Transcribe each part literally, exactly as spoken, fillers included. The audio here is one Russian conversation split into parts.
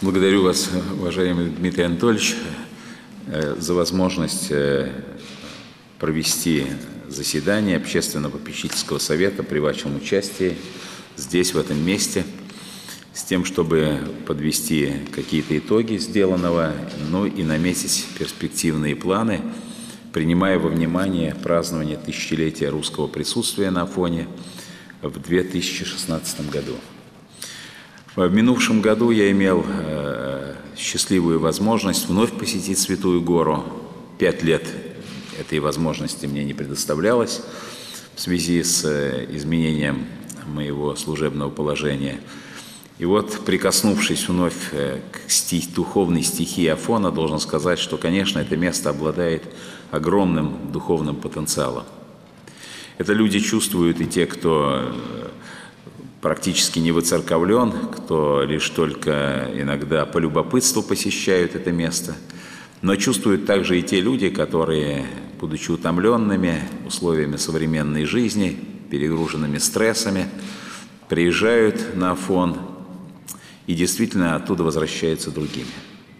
Благодарю вас, уважаемый Дмитрий Анатольевич, за возможность провести заседание Общественно-попечительского совета при вашем участии здесь, в этом месте, с тем, чтобы подвести какие-то итоги сделанного, ну и наметить перспективные планы, принимая во внимание празднование тысячелетия русского присутствия на Афоне в две тысячи шестнадцатом году. В минувшем году я имел э, счастливую возможность вновь посетить Святую Гору. Пять лет этой возможности мне не предоставлялось в связи с э, изменением моего служебного положения. И вот, прикоснувшись вновь э, к стих, духовной стихии Афона, должен сказать, что, конечно, это место обладает огромным духовным потенциалом. Это люди чувствуют и те, кто практически не выцерковлен, кто лишь только иногда по любопытству посещают это место, но чувствуют также и те люди, которые, будучи утомленными условиями современной жизни, перегруженными стрессами, приезжают на Афон и действительно оттуда возвращаются другими.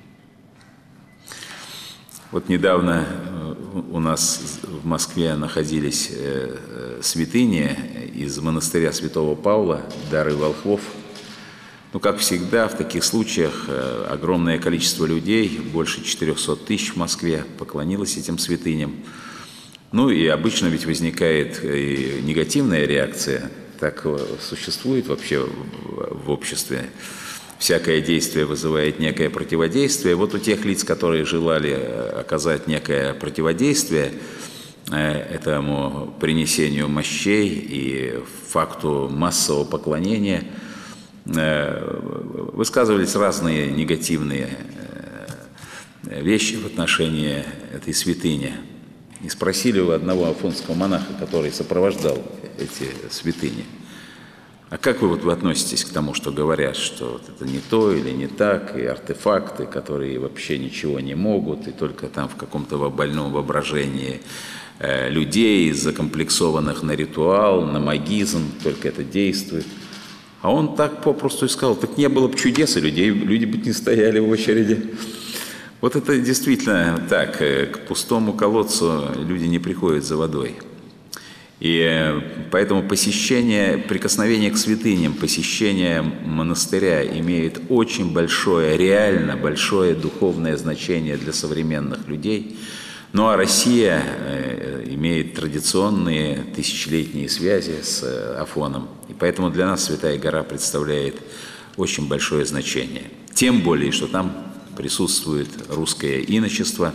Вот недавно у нас в Москве находились святыни из монастыря Святого Павла, Дары волхвов. Ну, как всегда, в таких случаях огромное количество людей, больше четырёхсот тысяч в Москве, поклонилось этим святыням. Ну и обычно ведь возникает и негативная реакция, так существует вообще в обществе. Всякое действие вызывает некое противодействие. Вот у тех лиц, которые желали оказать некое противодействие этому принесению мощей и факту массового поклонения, высказывались разные негативные вещи в отношении этой святыни. И спросили у одного афонского монаха, который сопровождал эти святыни: а как вы вот вы относитесь к тому, что говорят, что вот это не то или не так, и артефакты, которые вообще ничего не могут, и только там в каком-то больном воображении э, людей, закомплексованных на ритуал, на магизм, только это действует. А он так попросту и сказал: так не было бы чудес, и людей, люди бы не стояли в очереди. Вот это действительно так, к пустому колодцу люди не приходят за водой. И поэтому посещение, прикосновение к святыням, посещение монастыря имеет очень большое, реально большое духовное значение для современных людей. Ну а Россия имеет традиционные тысячелетние связи с Афоном. И поэтому для нас Святая Гора представляет очень большое значение. Тем более, что там присутствует русское иночество,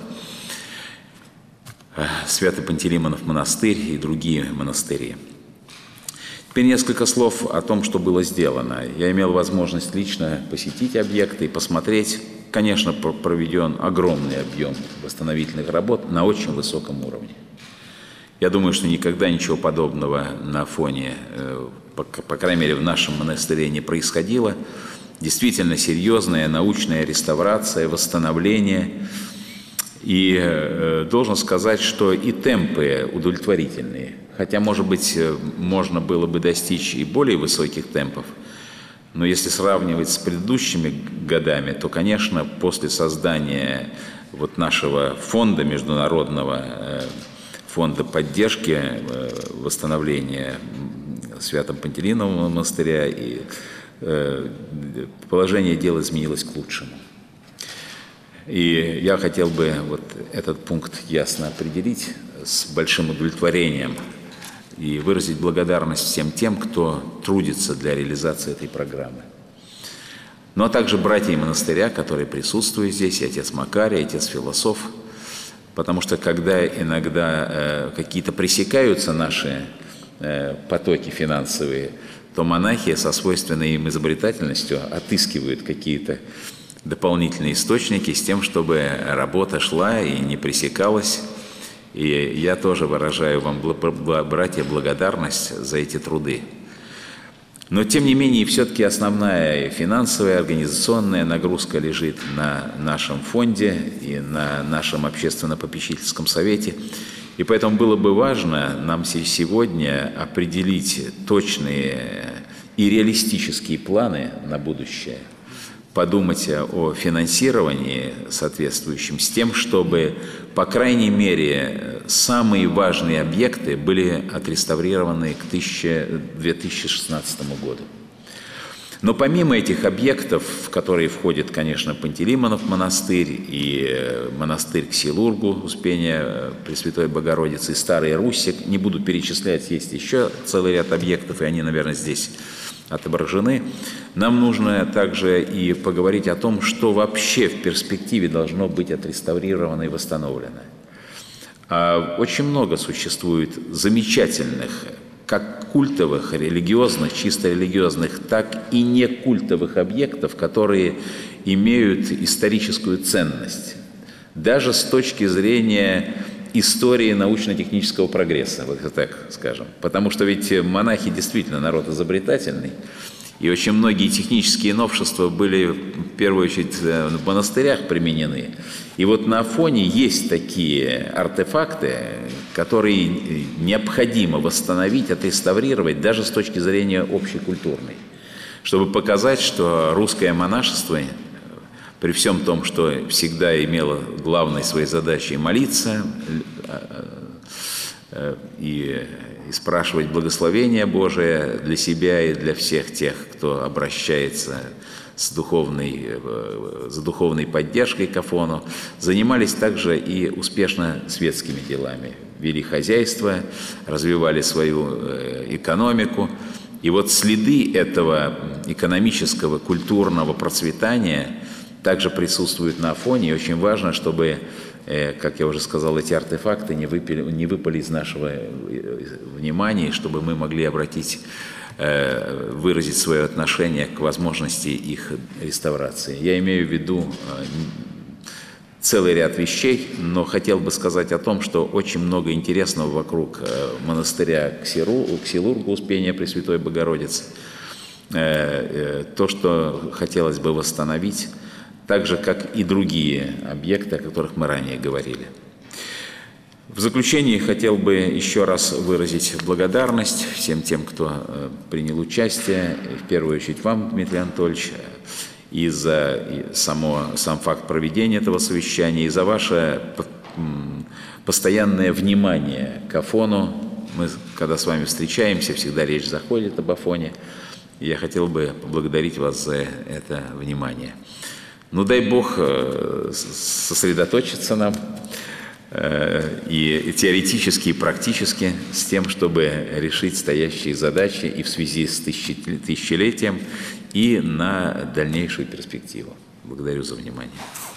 Свято-Пантелеймонов монастырь и другие монастыри. Теперь несколько слов о том, что было сделано. Я имел возможность лично посетить объекты и посмотреть. Конечно, проведен огромный объем восстановительных работ на очень высоком уровне. Я думаю, что никогда ничего подобного на Афоне, по, по крайней мере, в нашем монастыре не происходило. Действительно серьезная научная реставрация, восстановление. И э, должен сказать, что и темпы удовлетворительные. Хотя, может быть, можно было бы достичь и более высоких темпов. Но если сравнивать с предыдущими годами, то, конечно, после создания вот нашего фонда, международного э, фонда поддержки э, восстановления Свято-Пантелеймонового монастыря, и э, положение дела изменилось к лучшему. И я хотел бы вот этот пункт ясно определить с большим удовлетворением и выразить благодарность всем тем, кто трудится для реализации этой программы. Ну а также братья монастыря, которые присутствуют здесь, и отец Макарий, и отец Философ, потому что когда иногда э, какие-то пресекаются наши э, потоки финансовые, то монахи со свойственной им изобретательностью отыскивают какие-то дополнительные источники с тем, чтобы работа шла и не пресекалась. И я тоже выражаю вам, братья, благодарность за эти труды. Но, тем не менее, все-таки основная финансовая, организационная нагрузка лежит на нашем фонде и на нашем общественно-попечительском совете. И поэтому было бы важно нам сегодня определить точные и реалистические планы на будущее. подумать о финансировании соответствующем с тем, чтобы, по крайней мере, самые важные объекты были отреставрированы к две тысячи шестнадцатому году. Но помимо этих объектов, в которые входит, конечно, Пантелеймонов монастырь и монастырь Ксилургу, Успения Пресвятой Богородицы, и Старый Руссик, не буду перечислять, есть еще целый ряд объектов, и они, наверное, здесь отображены. Нам нужно также и поговорить о том, что вообще в перспективе должно быть отреставрировано и восстановлено. Очень много существует замечательных, как культовых, религиозных, чисто религиозных, так и не культовых объектов, которые имеют историческую ценность, даже с точки зрения истории научно-технического прогресса, вот так скажем. Потому что ведь монахи действительно народ изобретательный, и очень многие технические новшества были в первую очередь в монастырях применены. И вот на Афоне есть такие артефакты, которые необходимо восстановить, отреставрировать даже с точки зрения общекультурной, чтобы показать, что русское монашество, при всем том, что всегда имело главной своей задачей молиться и, и спрашивать благословения Божие для себя и для всех тех, кто обращается с духовной, за духовной поддержкой к Афону, занимались также и успешно светскими делами. Вели хозяйство, развивали свою экономику. И вот следы этого экономического, культурного процветания также присутствуют на Афоне. И очень важно, чтобы, как я уже сказал, эти артефакты не выпали, не выпали из нашего внимания, чтобы мы могли обратить выразить свое отношение к возможности их реставрации. Я имею в виду целый ряд вещей, но хотел бы сказать о том, что очень много интересного вокруг монастыря Ксилургу, Успения Пресвятой Богородицы. То, что хотелось бы восстановить, так же, как и другие объекты, о которых мы ранее говорили. В заключение хотел бы еще раз выразить благодарность всем тем, кто принял участие, в первую очередь вам, Дмитрий Анатольевич, и за и само, сам факт проведения этого совещания, и за ваше постоянное внимание к Афону. Мы, когда с вами встречаемся, всегда речь заходит об Афоне, и я хотел бы поблагодарить вас за это внимание. Ну, дай Бог сосредоточиться нам, и теоретически, и практически, с тем, чтобы решить стоящие задачи и в связи с тысячелетием, и на дальнейшую перспективу. Благодарю за внимание.